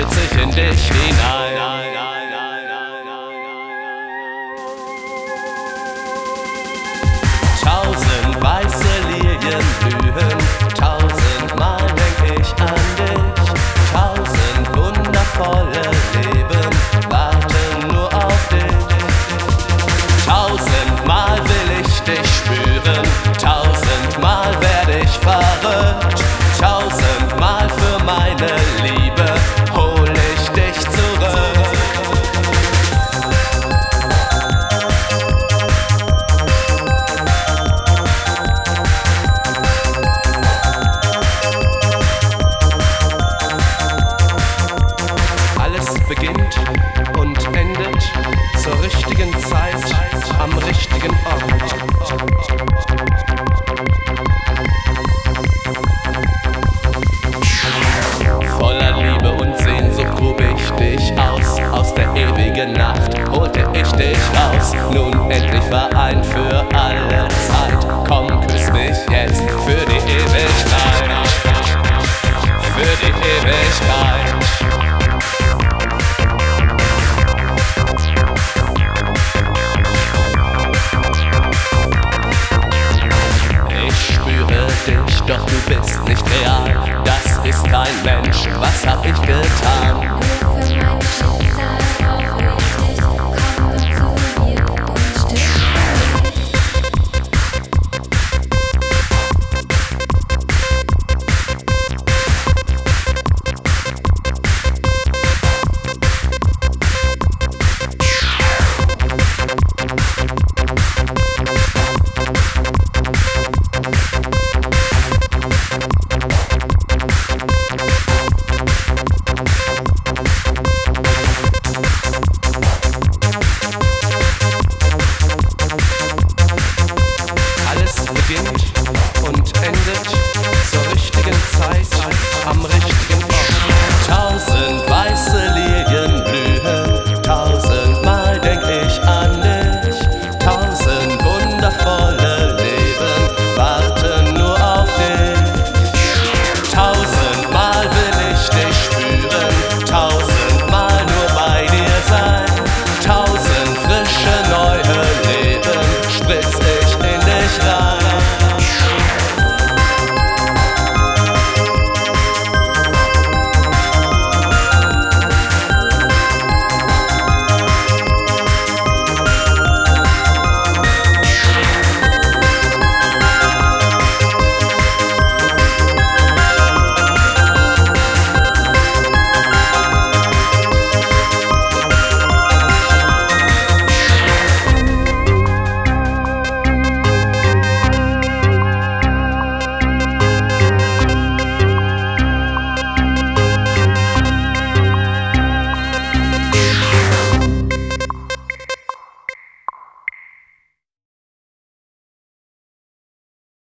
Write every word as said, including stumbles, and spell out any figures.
stürz ich in dich hinein. Tausend weiße Lilien blühen, tausendmal denk ich an dich. Tausend wundervolle Leben warten nur auf dich. Tausendmal will ich dich spüren, tausendmal werde ich verrückt. Tausendmal für meine Liebe hol ich dich zurück. Alles beginnt und endet zur richtigen Zeit am richtigen Ort. Voller Liebe und Sehnsucht grub ich dich aus. Aus der ewigen Nacht holte ich dich raus. Nun endlich vereint für alle Zeit. Komm, küss mich jetzt für die Ewigkeit. Für die Ewigkeit. Dich, doch du bist nicht real. Das ist kein Mensch, was hab ich getan?